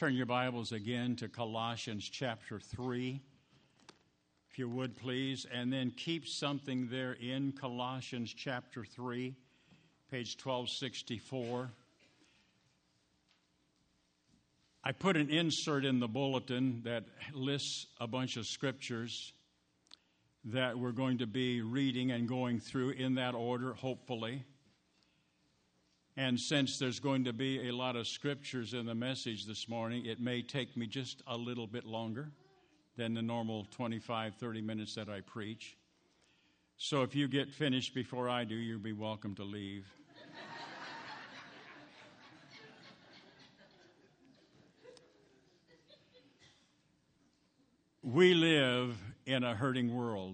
Turn your Bibles again to Colossians chapter 3, if you would please, and then keep something there in Colossians chapter 3, page 1264. I put an insert in the bulletin that lists a bunch of scriptures that we're going to be reading and going through in that order, hopefully. And since there's going to be a lot of scriptures in the message this morning, it may take me just a little bit longer than the normal 25, 30 minutes that I preach. So if you get finished before I do, you'll be welcome to leave. We live in a hurting world.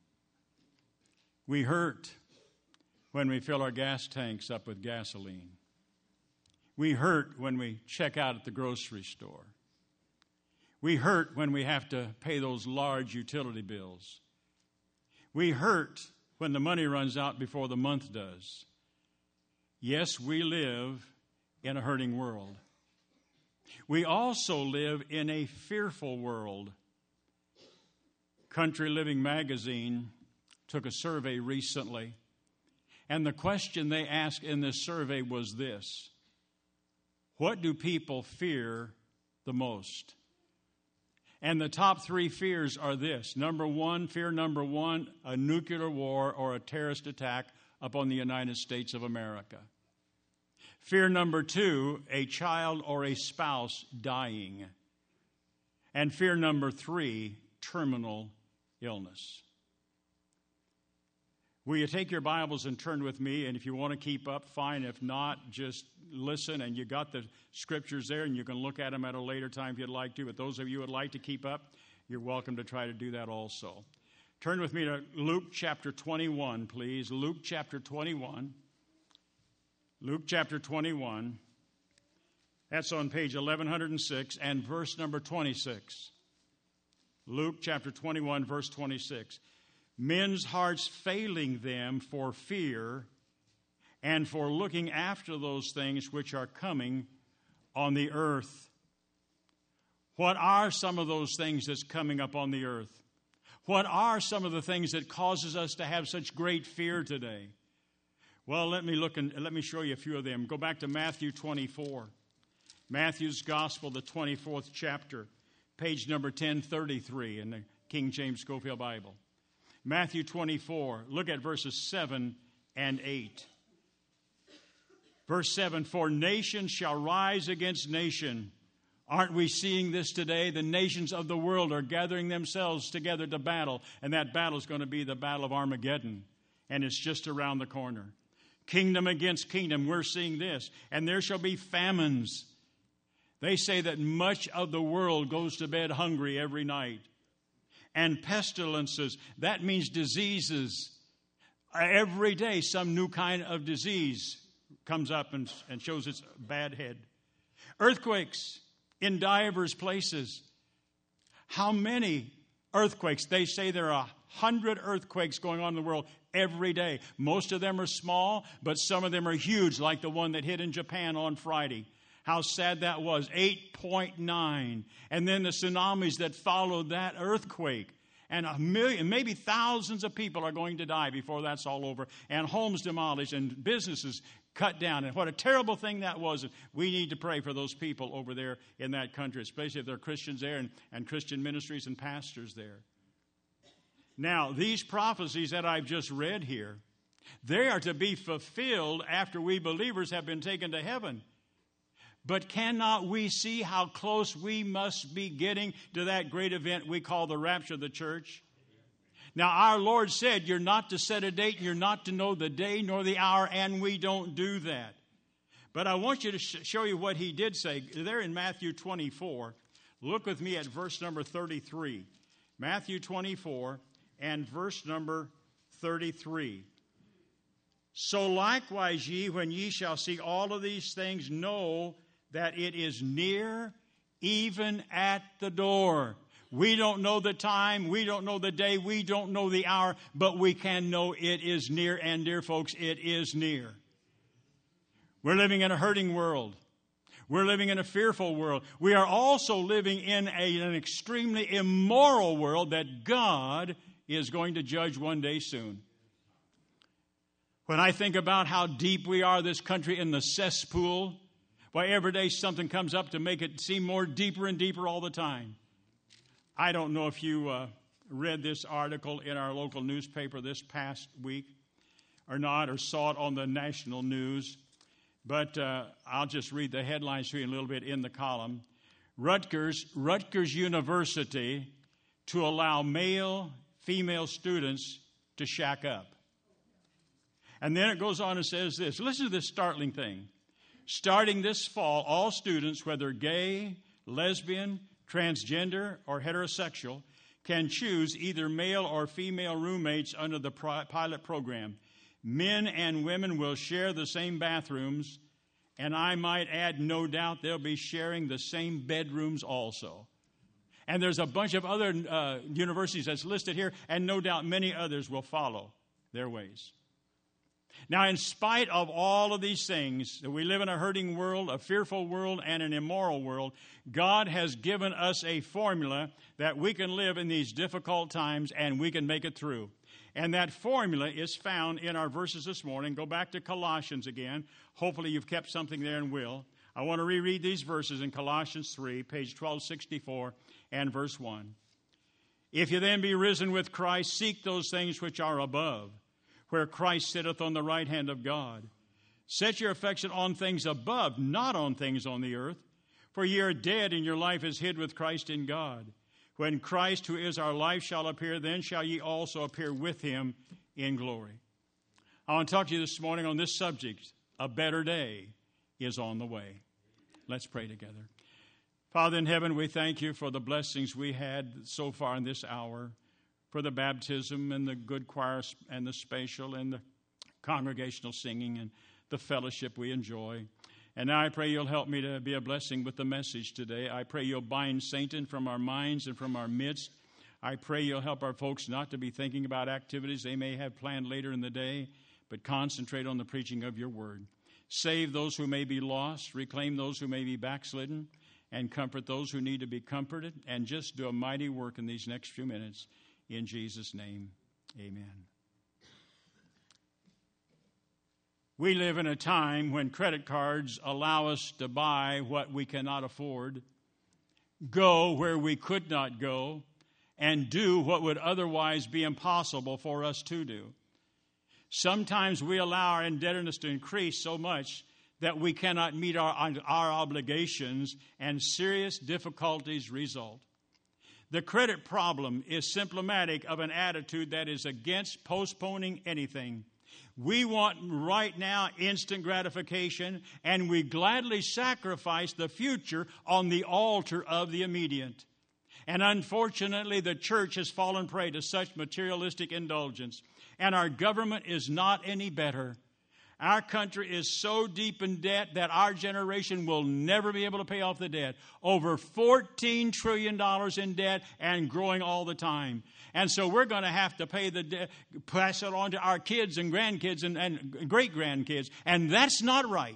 We hurt when we fill our gas tanks up with gasoline. We hurt when we check out at the grocery store. We hurt when we have to pay those large utility bills. We hurt when the money runs out before the month does. Yes, we live in a hurting world. We also live in a fearful world. Country Living magazine took a survey recently, and the question they asked in this survey was this: what do people fear the most? And the top three fears are this. Fear number one, a nuclear war or a terrorist attack upon the United States of America. Fear number two, a child or a spouse dying. And fear number three, terminal illness. Will you take your Bibles and turn with me? And if you want to keep up, fine. If not, just listen. And you got the scriptures there, and you can look at them at a later time if you'd like to. But those of you who would like to keep up, you're welcome to try to do that also. Turn with me to Luke chapter 21, please. Luke chapter 21. Luke chapter 21. That's on page 1106 and verse number 26. Luke chapter 21, verse 26. Men's hearts failing them for fear and for looking after those things which are coming on the earth. What are some of those things that's coming up on the earth? What are some of the things that causes us to have such great fear today? Well, let me show you a few of them. Go back to Matthew 24. Matthew's Gospel, the 24th chapter, page number 1033 in the King James Scofield Bible. Matthew 24, look at verses 7 and 8. Verse 7, for nation shall rise against nation. Aren't we seeing this today? The nations of the world are gathering themselves together to battle, and that battle is going to be the battle of Armageddon, and it's just around the corner. Kingdom against kingdom, we're seeing this, and there shall be famines. They say that much of the world goes to bed hungry every night. And pestilences, that means diseases. Every day some new kind of disease comes up and shows its bad head. Earthquakes in divers places. How many earthquakes? They say there are 100 earthquakes going on in the world every day. Most of them are small, but some of them are huge, like the one that hit in Japan on Friday. How sad that was, 8.9. And then the tsunamis that followed that earthquake. And a million, maybe thousands of people are going to die before that's all over. And homes demolished and businesses cut down. And what a terrible thing that was. We need to pray for those people over there in that country, especially if there are Christians there and Christian ministries and pastors there. Now, these prophecies that I've just read here, they are to be fulfilled after we believers have been taken to heaven. But cannot we see how close we must be getting to that great event we call the rapture of the church? Now, our Lord said you're not to set a date, you're not to know the day nor the hour, and we don't do that. But I want you to show you what he did say. There in Matthew 24, look with me at verse number 33. Matthew 24 and verse number 33. So likewise ye, when ye shall see all of these things, know that it is near, even at the door. We don't know the time, we don't know the day, we don't know the hour, but we can know it is near. And dear folks, it is near. We're living in a hurting world. We're living in a fearful world. We are also living in an extremely immoral world that God is going to judge one day soon. When I think about how deep we are, this country, in the cesspool, why every day something comes up to make it seem more deeper and deeper all the time. I don't know if you read this article in our local newspaper this past week or not, or saw it on the national news, but I'll just read the headlines to you a little bit in the column. Rutgers University to allow female students to shack up. And then it goes on and says this. Listen to this startling thing. Starting this fall, all students, whether gay, lesbian, transgender, or heterosexual, can choose either male or female roommates under the pilot program. Men and women will share the same bathrooms, and I might add, no doubt, they'll be sharing the same bedrooms also. And there's a bunch of other universities that's listed here, and no doubt many others will follow their ways. Now, in spite of all of these things, that we live in a hurting world, a fearful world, and an immoral world, God has given us a formula that we can live in these difficult times and we can make it through. And that formula is found in our verses this morning. Go back to Colossians again. Hopefully you've kept something there and will. I want to reread these verses in Colossians 3, page 1264 and verse 1. If you then be risen with Christ, seek those things which are above, where Christ sitteth on the right hand of God. Set your affection on things above, not on things on the earth. For ye are dead, and your life is hid with Christ in God. When Christ, who is our life, shall appear, then shall ye also appear with him in glory. I want to talk to you this morning on this subject. A better day is on the way. Let's pray together. Father in heaven, we thank you for the blessings we had so far in this hour, for the baptism and the good choir and the spatial and the congregational singing and the fellowship we enjoy. And now I pray you'll help me to be a blessing with the message today. I pray you'll bind Satan from our minds and from our midst. I pray you'll help our folks not to be thinking about activities they may have planned later in the day, but concentrate on the preaching of your word. Save those who may be lost, reclaim those who may be backslidden, and comfort those who need to be comforted, and just do a mighty work in these next few minutes. In Jesus' name, amen. We live in a time when credit cards allow us to buy what we cannot afford, go where we could not go, and do what would otherwise be impossible for us to do. Sometimes we allow our indebtedness to increase so much that we cannot meet our obligations, and serious difficulties result. The credit problem is symptomatic of an attitude that is against postponing anything. We want right now instant gratification, and we gladly sacrifice the future on the altar of the immediate. And unfortunately, the church has fallen prey to such materialistic indulgence, and our government is not any better. Our country is so deep in debt that our generation will never be able to pay off the debt. Over $14 trillion in debt and growing all the time. And so we're going to have to pay the debt, pass it on to our kids and grandkids and great-grandkids. And that's not right.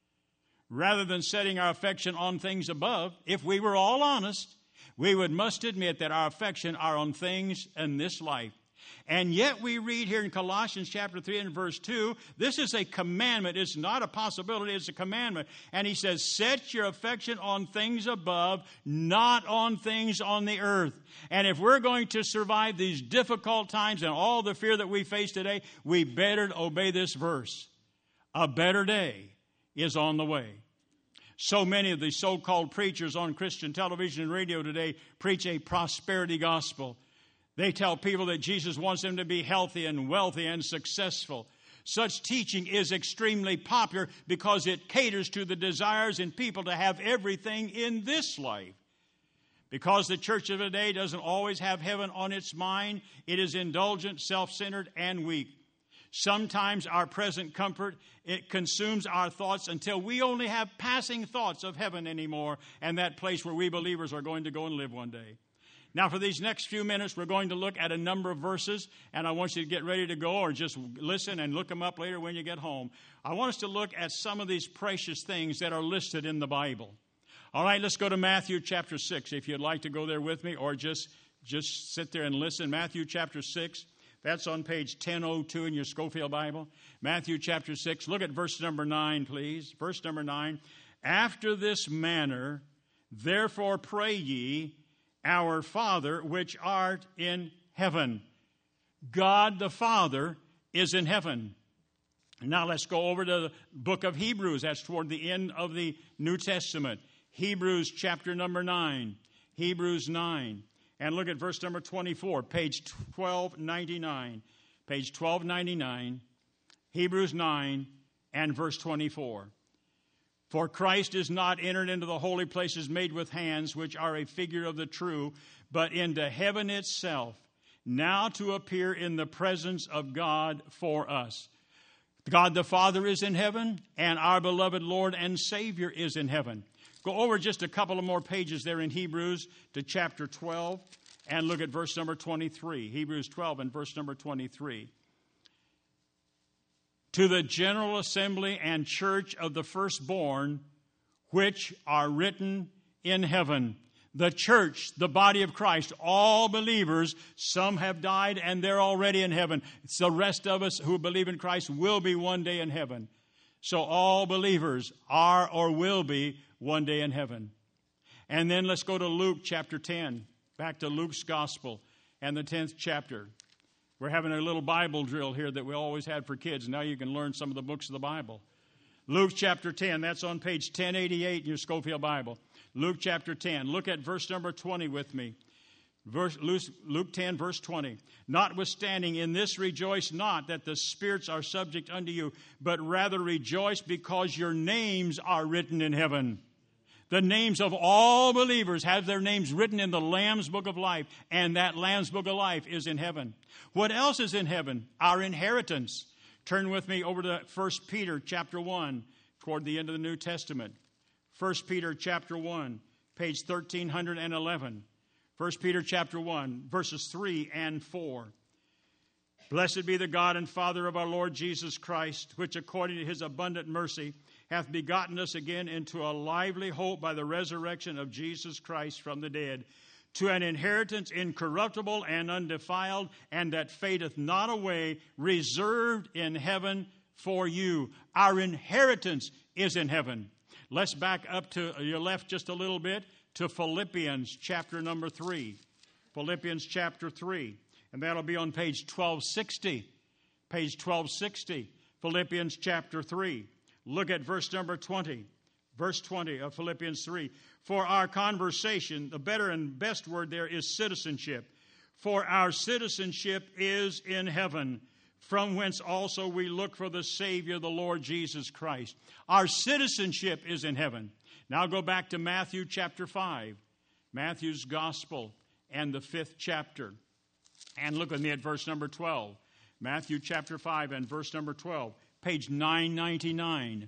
Rather than setting our affection on things above, if we were all honest, we must admit that our affection are on things in this life. And yet we read here in Colossians chapter 3 and verse 2, this is a commandment. It's not a possibility, it's a commandment. And he says, set your affection on things above, not on things on the earth. And if we're going to survive these difficult times and all the fear that we face today, we better obey this verse. A better day is on the way. So many of the so-called preachers on Christian television and radio today preach a prosperity gospel. They tell people that Jesus wants them to be healthy and wealthy and successful. Such teaching is extremely popular because it caters to the desires in people to have everything in this life. Because the church of today doesn't always have heaven on its mind, it is indulgent, self-centered, and weak. Sometimes our present comfort, it consumes our thoughts until we only have passing thoughts of heaven anymore and that place where we believers are going to go and live one day. Now, for these next few minutes, we're going to look at a number of verses, and I want you to get ready to go or just listen and look them up later when you get home. I want us to look at some of these precious things that are listed in the Bible. All right, let's go to Matthew chapter 6, if you'd like to go there with me, or just sit there and listen. Matthew chapter 6, that's on page 1002 in your Scofield Bible. Matthew chapter 6, look at verse number 9, please. Verse number 9. After this manner, therefore pray ye, our Father which art in heaven. God the Father is in heaven. Now let's go over to the book of Hebrews. That's toward the end of the New Testament. Hebrews chapter number 9. Hebrews 9. And look at verse number 24, page 1299. Page 1299, Hebrews 9 and verse 24. For Christ is not entered into the holy places made with hands, which are a figure of the true, but into heaven itself, now to appear in the presence of God for us. God the Father is in heaven, and our beloved Lord and Savior is in heaven. Go over just a couple of more pages there in Hebrews to chapter 12, and look at verse number 23. Hebrews 12 and verse number 23. To the general assembly and church of the firstborn, which are written in heaven. The church, the body of Christ, all believers, some have died and they're already in heaven. It's the rest of us who believe in Christ will be one day in heaven. So all believers are or will be one day in heaven. And then let's go to Luke chapter 10, back to Luke's gospel and the 10th chapter. We're having a little Bible drill here that we always had for kids. Now you can learn some of the books of the Bible. Luke chapter 10, that's on page 1088 in your Scofield Bible. Luke chapter 10. Look at verse number 20 with me. Luke 10, verse 20. Notwithstanding, in this rejoice not that the spirits are subject unto you, but rather rejoice because your names are written in heaven. The names of all believers have their names written in the Lamb's Book of Life, and that Lamb's Book of Life is in heaven. What else is in heaven? Our inheritance. Turn with me over to 1 Peter chapter 1, toward the end of the New Testament. 1 Peter chapter 1, page 1311. 1 Peter chapter 1, verses 3 and 4. Blessed be the God and Father of our Lord Jesus Christ, which according to his abundant mercy hath begotten us again into a lively hope by the resurrection of Jesus Christ from the dead, to an inheritance incorruptible and undefiled, and that fadeth not away, reserved in heaven for you. Our inheritance is in heaven. Let's back up to your left just a little bit to Philippians chapter number 3. Philippians chapter 3. And that'll be on page 1260. Page 1260. Philippians chapter 3. Look at verse number 20. Verse 20 of Philippians 3. For our conversation, the better and best word there is citizenship. For our citizenship is in heaven, from whence also we look for the Savior, the Lord Jesus Christ. Our citizenship is in heaven. Now go back to Matthew chapter 5. Matthew's Gospel and the 5th chapter. And look with me at verse number 12. Matthew chapter 5 and verse number 12. Page 999.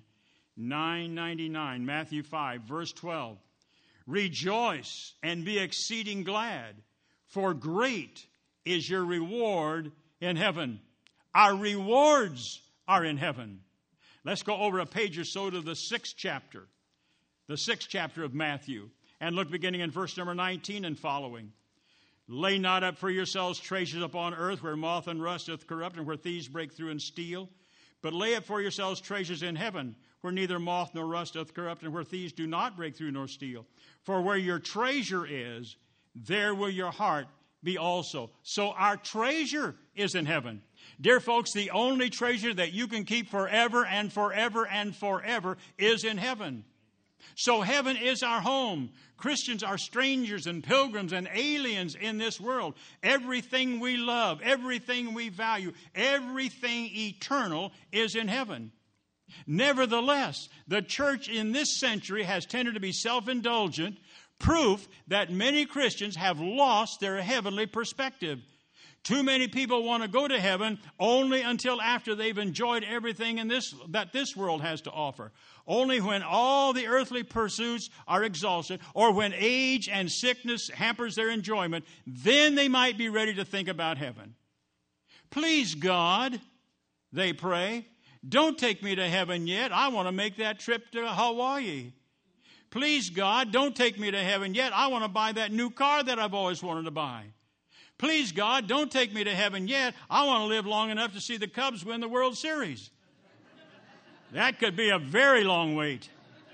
999. Matthew 5, verse 12. Rejoice and be exceeding glad, for great is your reward in heaven. Our rewards are in heaven. Let's go over a page or so to the 6th chapter. The 6th chapter of Matthew. And look beginning in verse number 19 and following. Lay not up for yourselves treasures upon earth, where moth and rust doth corrupt, and where thieves break through and steal. But lay up for yourselves treasures in heaven, where neither moth nor rust doth corrupt, and where thieves do not break through nor steal. For where your treasure is, there will your heart be also. So our treasure is in heaven. Dear folks, the only treasure that you can keep forever and forever and forever is in heaven. So heaven is our home. Christians are strangers and pilgrims and aliens in this world. Everything we love, everything we value, everything eternal is in heaven. Nevertheless, the church in this century has tended to be self-indulgent, proof that many Christians have lost their heavenly perspective. Too many people want to go to heaven only until after they've enjoyed everything that this world has to offer. Only when all the earthly pursuits are exhausted, or when age and sickness hampers their enjoyment, then they might be ready to think about heaven. Please, God, they pray, don't take me to heaven yet. I want to make that trip to Hawaii. Please, God, don't take me to heaven yet. I want to buy that new car that I've always wanted to buy. Please, God, don't take me to heaven yet. I want to live long enough to see the Cubs win the World Series. That could be a very long wait.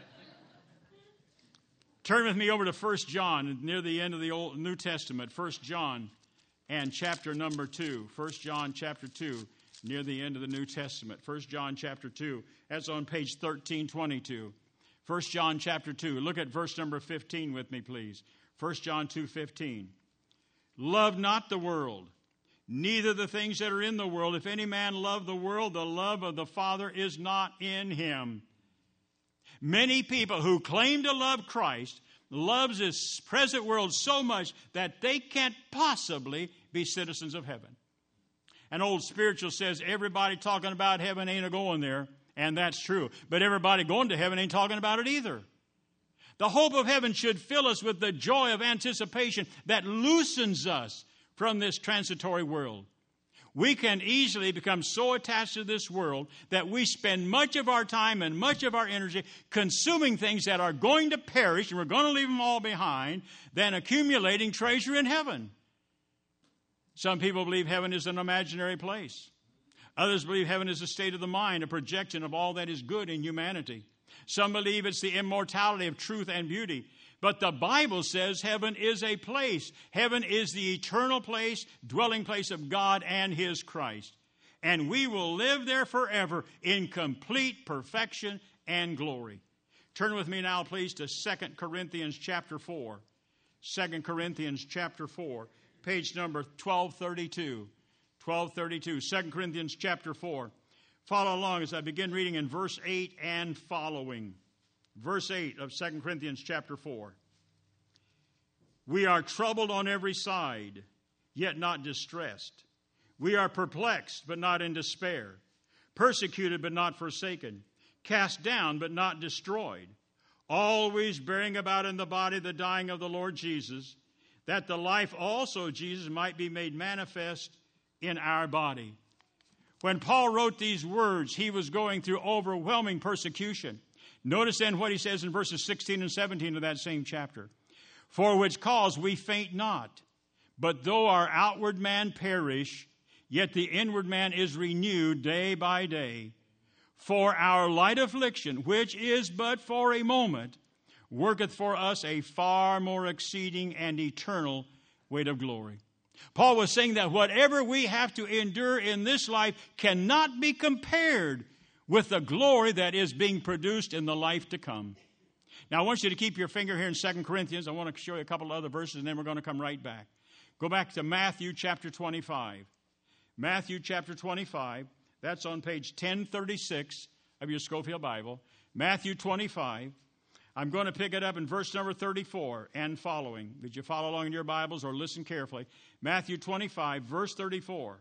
Turn with me over to 1 John, near the end of the New Testament. 1 John and chapter number 2. 1 John chapter 2, near the end of the New Testament. 1 John chapter 2. That's on page 1322. 1 John chapter 2. Look at verse number 15 with me, please. 1 John 2:15. Love not the world, neither the things that are in the world. If any man love the world, the love of the Father is not in him. Many people who claim to love Christ loves this present world so much that they can't possibly be citizens of heaven. An old spiritual says everybody talking about heaven ain't a-going there, and that's true. But everybody going to heaven ain't talking about it either. The hope of heaven should fill us with the joy of anticipation that loosens us from this transitory world. We can easily become so attached to this world that we spend much of our time and much of our energy consuming things that are going to perish, and we're going to leave them all behind, than accumulating treasure in heaven. Some people believe heaven is an imaginary place. Others believe heaven is a state of the mind, a projection of all that is good in humanity. Some believe it's the immortality of truth and beauty. But the Bible says heaven is a place. Heaven is the eternal place, dwelling place of God and His Christ. And we will live there forever in complete perfection and glory. Turn with me now, please, to 2 Corinthians chapter 4. 2 Corinthians chapter 4, page number 1232. 1232, 2 Corinthians chapter 4. Follow along as I begin reading in verse 8 and following. Verse 8 of 2 Corinthians chapter 4. We are troubled on every side, yet not distressed. We are perplexed, but not in despair. Persecuted, but not forsaken. Cast down, but not destroyed. Always bearing about in the body the dying of the Lord Jesus, that the life also of Jesus might be made manifest in our body. When Paul wrote these words, he was going through overwhelming persecution. Notice then what he says in verses 16 and 17 of that same chapter. For which cause we faint not, but though our outward man perish, yet the inward man is renewed day by day. For our light affliction, which is but for a moment, worketh for us a far more exceeding and eternal weight of glory. Paul was saying that whatever we have to endure in this life cannot be compared with the glory that is being produced in the life to come. Now, I want you to keep your finger here in 2 Corinthians. I want to show you a couple of other verses, and then we're going to come right back. Go back to Matthew chapter 25. Matthew chapter 25. That's on page 1036 of your Scofield Bible. Matthew 25. I'm going to pick it up in verse number 34 and following. Did you follow along in your Bibles or listen carefully? Matthew 25, verse 34.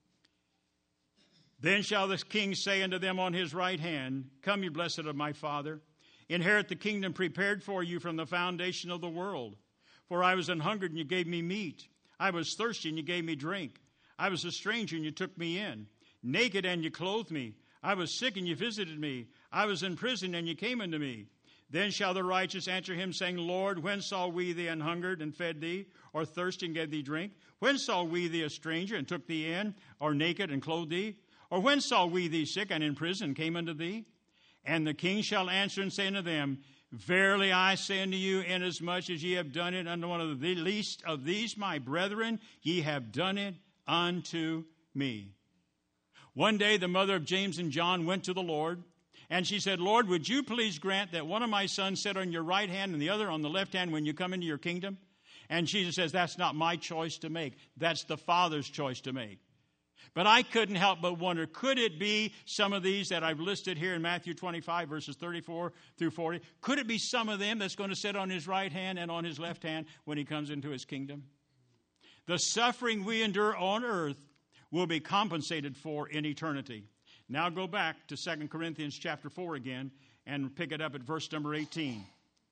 Then shall the king say unto them on his right hand, Come, ye blessed of my Father, inherit the kingdom prepared for you from the foundation of the world. For I was an hungered, and you gave me meat. I was thirsty, and you gave me drink. I was a stranger, and you took me in. Naked, and you clothed me. I was sick, and you visited me. I was in prison, and you came unto me. Then shall the righteous answer him, saying, Lord, when saw we thee an hungered, and fed thee, or thirsty, and gave thee drink? When saw we thee a stranger, and took thee in, or naked, and clothed thee? Or when saw we thee sick, and in prison, and came unto thee? And the king shall answer and say unto them, Verily I say unto you, inasmuch as ye have done it unto one of the least of these my brethren, ye have done it unto me. One day the mother of James and John went to the Lord, and she said, Lord, would you please grant that one of my sons sit on your right hand and the other on the left hand when you come into your kingdom? And Jesus says, that's not my choice to make. That's the Father's choice to make. But I couldn't help but wonder, could it be some of these that I've listed here in Matthew 25, verses 34 through 40? Could it be some of them that's going to sit on his right hand and on his left hand when he comes into his kingdom? The suffering we endure on earth will be compensated for in eternity. Now go back to 2 Corinthians chapter 4 again and pick it up at verse number 18.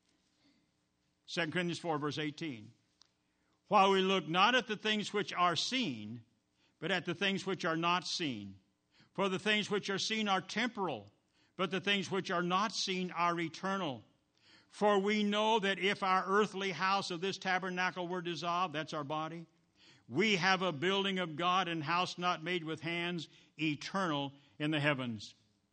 2 Corinthians 4, verse 18. While we look not at the things which are seen, but at the things which are not seen. For the things which are seen are temporal, but the things which are not seen are eternal. For we know that if our earthly house of this tabernacle were dissolved, that's our body, we have a building of God and house not made with hands, eternal in the heavens.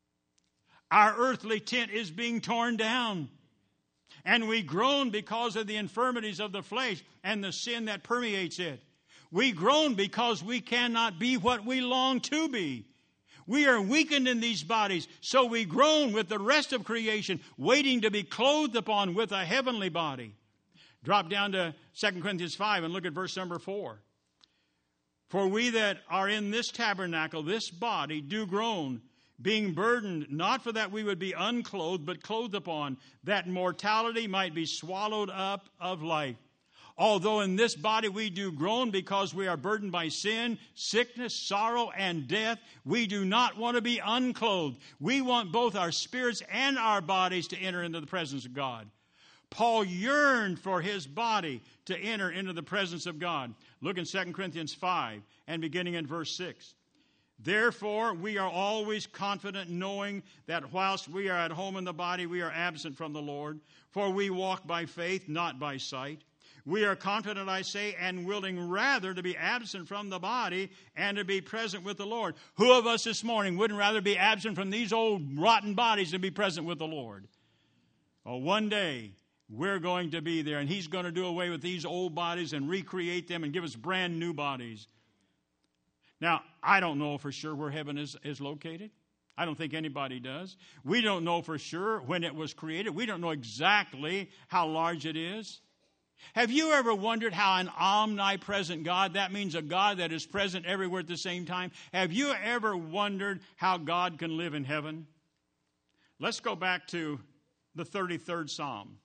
Our earthly tent is being torn down. And we groan because of the infirmities of the flesh and the sin that permeates it. We groan because we cannot be what we long to be. We are weakened in these bodies, so we groan with the rest of creation, waiting to be clothed upon with a heavenly body. Drop down to 2 Corinthians 5 and look at verse number 4. For we that are in this tabernacle, this body, do groan, being burdened, not for that we would be unclothed, but clothed upon, that mortality might be swallowed up of life. Although in this body we do groan because we are burdened by sin, sickness, sorrow, and death, we do not want to be unclothed. We want both our spirits and our bodies to enter into the presence of God. Paul yearned for his body to enter into the presence of God. Look in 2 Corinthians 5 and beginning in verse 6. Therefore, we are always confident, knowing that whilst we are at home in the body, we are absent from the Lord. For we walk by faith, not by sight. We are confident, I say, and willing rather to be absent from the body and to be present with the Lord. Who of us this morning wouldn't rather be absent from these old rotten bodies than be present with the Lord? Well, one day we're going to be there, and He's going to do away with these old bodies and recreate them and give us brand new bodies. Now, I don't know for sure where heaven is located. I don't think anybody does. We don't know for sure when it was created. We don't know exactly how large it is. Have you ever wondered how an omnipresent God, that means a God that is present everywhere at the same time, have you ever wondered how God can live in heaven? Let's go back to the 33rd Psalm.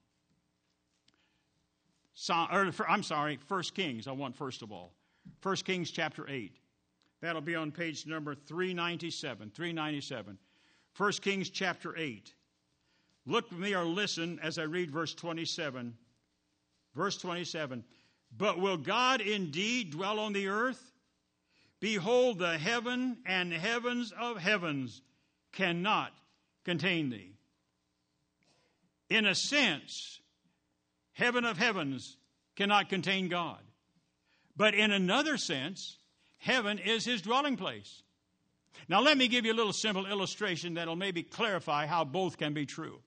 1 Kings, I want first of all. 1 Kings chapter 8. That'll be on page number 397. 1 Kings chapter 8. Look with me or listen as I read verse 27. Verse 27. But will God indeed dwell on the earth? Behold, the heaven and heavens of heavens cannot contain thee. In a sense, heaven of heavens cannot contain God. But in another sense, heaven is His dwelling place. Now let me give you a little simple illustration that will maybe clarify how both can be true.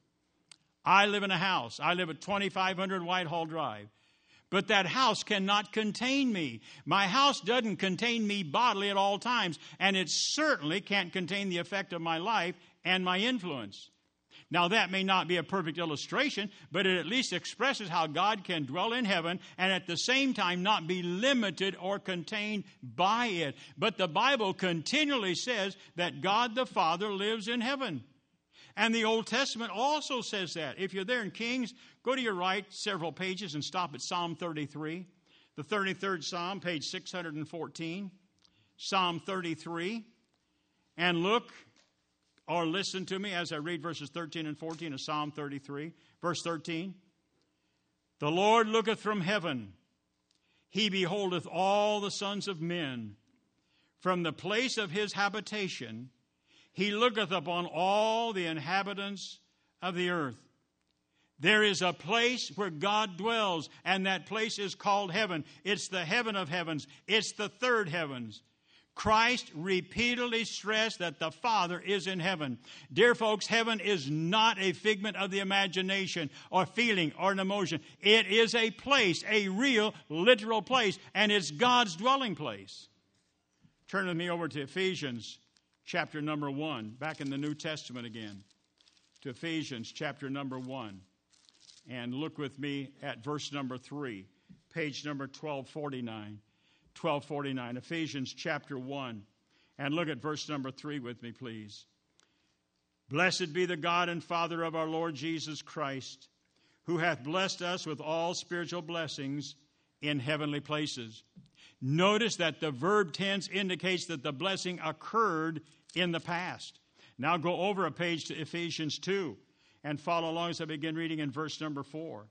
I live in a house. I live at 2500 Whitehall Drive. But that house cannot contain me. My house doesn't contain me bodily at all times, and it certainly can't contain the effect of my life and my influence. Now, that may not be a perfect illustration, but it at least expresses how God can dwell in heaven and at the same time not be limited or contained by it. But the Bible continually says that God the Father lives in heaven. And the Old Testament also says that. If you're there in Kings, go to your right several pages and stop at Psalm 33. The 33rd Psalm, page 614. Psalm 33. And look or listen to me as I read verses 13 and 14 of Psalm 33. Verse 13. The Lord looketh from heaven. He beholdeth all the sons of men. From the place of His habitation, He looketh upon all the inhabitants of the earth. There is a place where God dwells, and that place is called heaven. It's the heaven of heavens. It's the third heavens. Christ repeatedly stressed that the Father is in heaven. Dear folks, heaven is not a figment of the imagination or feeling or an emotion. It is a place, a real, literal place, and it's God's dwelling place. Turn with me over to Ephesians chapter number 1, back in the New Testament again, to Ephesians chapter number 1. And look with me at verse number 3, page number 1249. 1249, Ephesians chapter 1. And look at verse number 3 with me, please. Blessed be the God and Father of our Lord Jesus Christ, who hath blessed us with all spiritual blessings in heavenly places. Notice that the verb tense indicates that the blessing occurred in the past. Now go over a page to Ephesians 2 and follow along as I begin reading in verse number 4.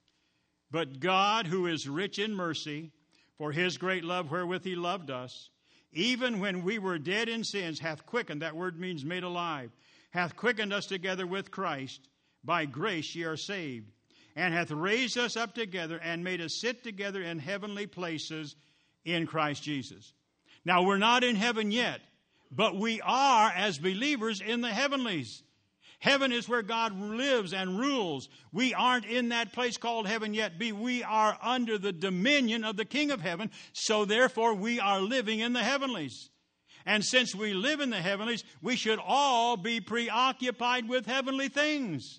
But God, who is rich in mercy, for his great love wherewith he loved us, even when we were dead in sins, hath quickened, that word means made alive, hath quickened us together with Christ. By grace ye are saved, and hath raised us up together and made us sit together in heavenly places in Christ Jesus. Now, we're not in heaven yet, but we are, as believers, in the heavenlies. Heaven is where God lives and rules. We aren't in that place called heaven yet. We are under the dominion of the King of heaven, so therefore we are living in the heavenlies. And since we live in the heavenlies, we should all be preoccupied with heavenly things.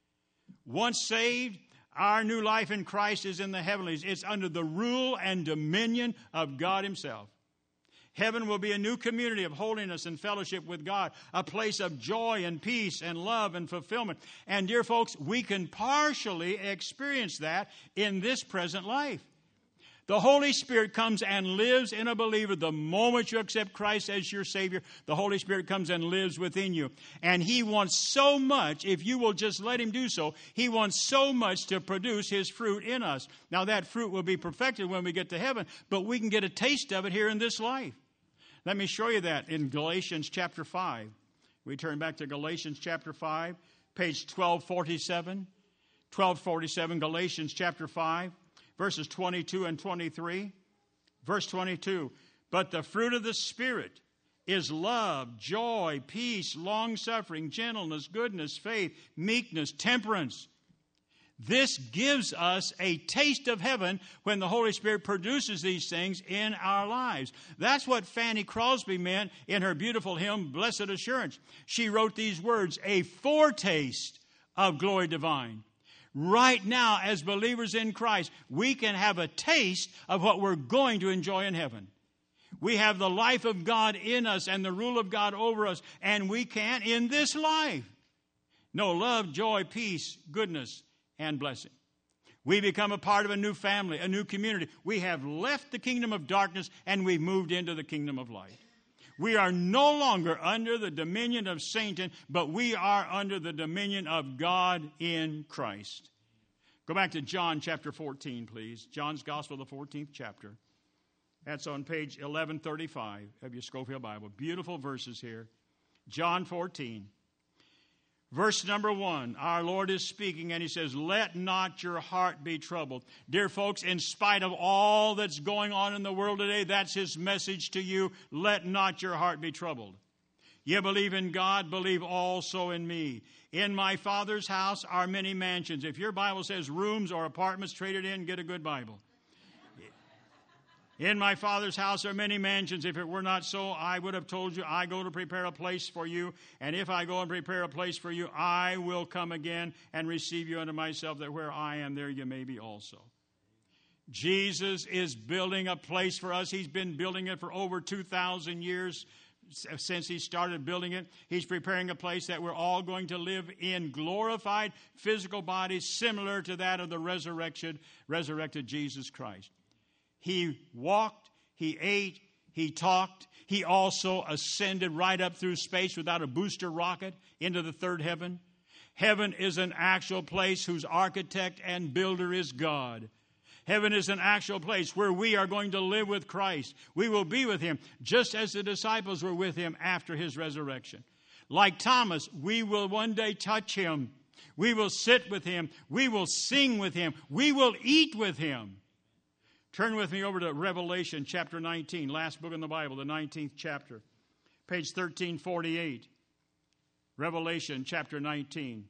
Once saved, our new life in Christ is in the heavenlies. It's under the rule and dominion of God himself. Heaven will be a new community of holiness and fellowship with God, a place of joy and peace and love and fulfillment. And dear folks, we can partially experience that in this present life. The Holy Spirit comes and lives in a believer. The moment you accept Christ as your Savior, the Holy Spirit comes and lives within you. And he wants so much, if you will just let him do so, he wants so much to produce his fruit in us. Now that fruit will be perfected when we get to heaven, but we can get a taste of it here in this life. Let me show you that in Galatians chapter 5. We turn back to Galatians chapter 5, page 1247. 1247, Galatians chapter 5. Verses 22 and 23. Verse 22, but the fruit of the Spirit is love, joy, peace, long-suffering, gentleness, goodness, faith, meekness, temperance. This gives us a taste of heaven when the Holy Spirit produces these things in our lives. That's what Fanny Crosby meant in her beautiful hymn, Blessed Assurance. She wrote these words, a foretaste of glory divine. Right now, as believers in Christ, we can have a taste of what we're going to enjoy in heaven. We have the life of God in us and the rule of God over us, and we can, in this life, know love, joy, peace, goodness, and blessing. We become a part of a new family, a new community. We have left the kingdom of darkness, and we've moved into the kingdom of light. We are no longer under the dominion of Satan, but we are under the dominion of God in Christ. Go back to John chapter 14, please. John's Gospel, the 14th chapter. That's on page 1135 of your Scofield Bible. Beautiful verses here. John 14. Verse number 1, our Lord is speaking and he says, let not your heart be troubled. Dear folks, in spite of all that's going on in the world today, that's his message to you. Let not your heart be troubled. You believe in God, believe also in me. In my Father's house are many mansions. If your Bible says rooms or apartments, trade it in, get a good Bible. In my Father's house are many mansions. If it were not so, I would have told you, I go to prepare a place for you. And if I go and prepare a place for you, I will come again and receive you unto myself, that where I am, there you may be also. Jesus is building a place for us. He's been building it for over 2,000 years since he started building it. He's preparing a place that we're all going to live in glorified physical bodies similar to that of the resurrected Jesus Christ. He walked, he ate, he talked. He also ascended right up through space without a booster rocket into the third heaven. Heaven is an actual place whose architect and builder is God. Heaven is an actual place where we are going to live with Christ. We will be with him just as the disciples were with him after his resurrection. Like Thomas, we will one day touch him. We will sit with him. We will sing with him. We will eat with him. Turn with me over to Revelation chapter 19, last book in the Bible, the 19th chapter, page 1348. Revelation chapter 19.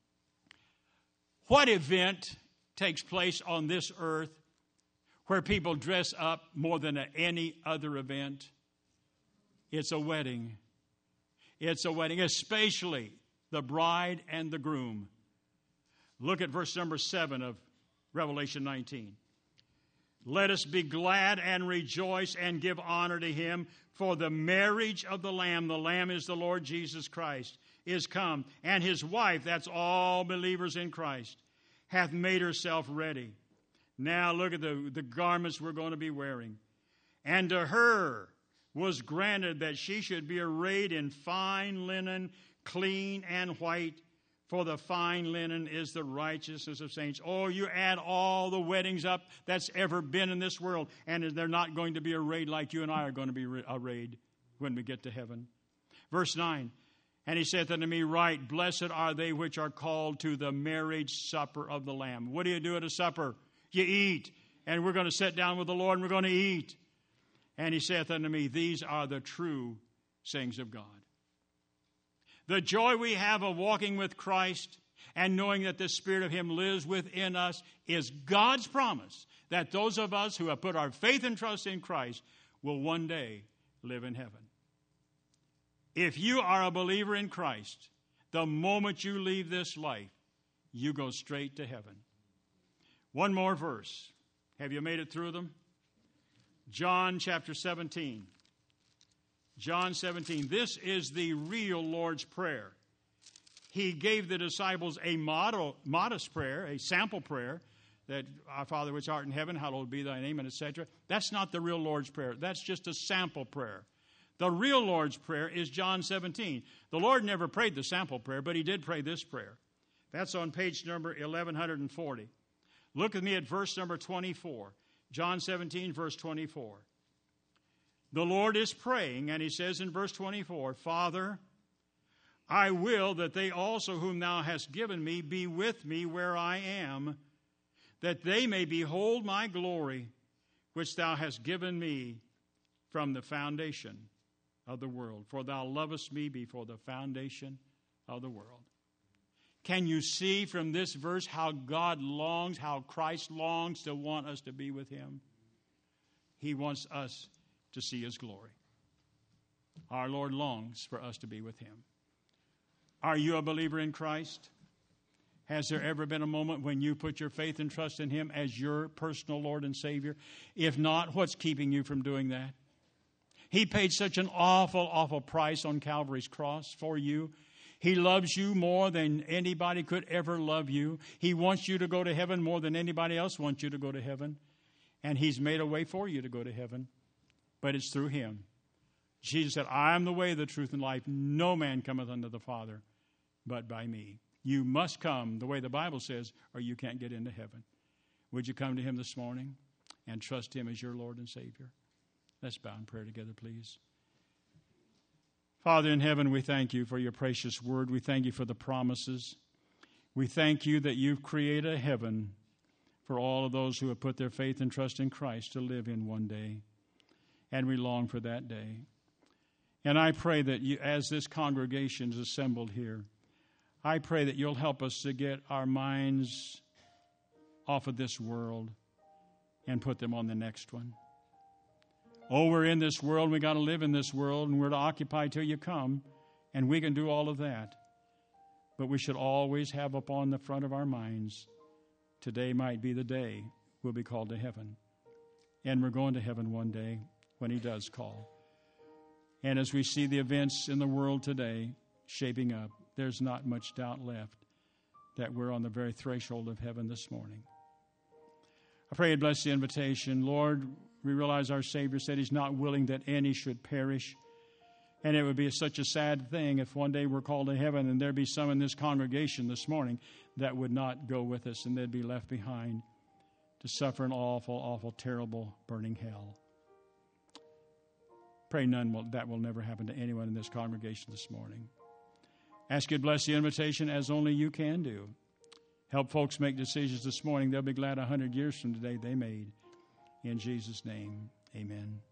What event takes place on this earth where people dress up more than at any other event? It's a wedding. It's a wedding, especially the bride and the groom. Look at verse number 7 of Revelation 19. Let us be glad and rejoice and give honor to him, for the marriage of the Lamb is the Lord Jesus Christ, is come, and his wife, that's all believers in Christ, hath made herself ready. Now look at the garments we're going to be wearing. And to her was granted that she should be arrayed in fine linen, clean and white, for the fine linen is the righteousness of saints. Oh, you add all the weddings up that's ever been in this world, and they're not going to be arrayed like you and I are going to be arrayed when we get to heaven. Verse 9, and he saith unto me, Write, blessed are they which are called to the marriage supper of the Lamb. What do you do at a supper? You eat, and we're going to sit down with the Lord, and we're going to eat. And he saith unto me, These are the true sayings of God. The joy we have of walking with Christ and knowing that the Spirit of Him lives within us is God's promise that those of us who have put our faith and trust in Christ will one day live in heaven. If you are a believer in Christ, the moment you leave this life, you go straight to heaven. One more verse. Have you made it through them? John chapter 17. John 17. This is the real Lord's Prayer. He gave the disciples a modest prayer, a sample prayer, that Our Father which art in heaven, hallowed be thy name, and etc. That's not the real Lord's Prayer. That's just a sample prayer. The real Lord's Prayer is John 17. The Lord never prayed the sample prayer, but He did pray this prayer. That's on page number 1140. Look with me at verse number 24. John 17, verse 24. The Lord is praying, and He says in verse 24, Father, I will that they also whom thou hast given me be with me where I am, that they may behold my glory, which thou hast given me from the foundation of the world. For thou lovest me before the foundation of the world. Can you see from this verse how God longs, how Christ longs to want us to be with Him? He wants us to see His glory. Our Lord longs for us to be with Him. Are you a believer in Christ? Has there ever been a moment when you put your faith and trust in Him as your personal Lord and Savior? If not, what's keeping you from doing that? He paid such an awful, awful price on Calvary's cross for you. He loves you more than anybody could ever love you. He wants you to go to heaven more than anybody else wants you to go to heaven. And He's made a way for you to go to heaven. But it's through Him. Jesus said, I am the way, the truth, and life. No man cometh unto the Father but by me. You must come the way the Bible says, or you can't get into heaven. Would you come to Him this morning and trust Him as your Lord and Savior? Let's bow in prayer together, please. Father in heaven, we thank You for Your precious word. We thank You for the promises. We thank You that You've created a heaven for all of those who have put their faith and trust in Christ to live in one day. And we long for that day. And I pray that you, as this congregation is assembled here, I pray that You'll help us to get our minds off of this world and put them on the next one. Oh, we're in this world, we got to live in this world, and we're to occupy till You come, and we can do all of that. But we should always have upon the front of our minds, today might be the day we'll be called to heaven. And we're going to heaven one day when He does call. And as we see the events in the world today shaping up, there's not much doubt left that we're on the very threshold of heaven this morning. I pray You'd bless the invitation. Lord, we realize our Savior said He's not willing that any should perish. And it would be such a sad thing if one day we're called to heaven and there'd be some in this congregation this morning that would not go with us and they'd be left behind to suffer an awful, awful, terrible, burning hell. Pray that will never happen to anyone in this congregation this morning. Ask You to bless the invitation as only You can do. Help folks make decisions this morning they'll be glad 100 years from today they made. In Jesus' name, amen.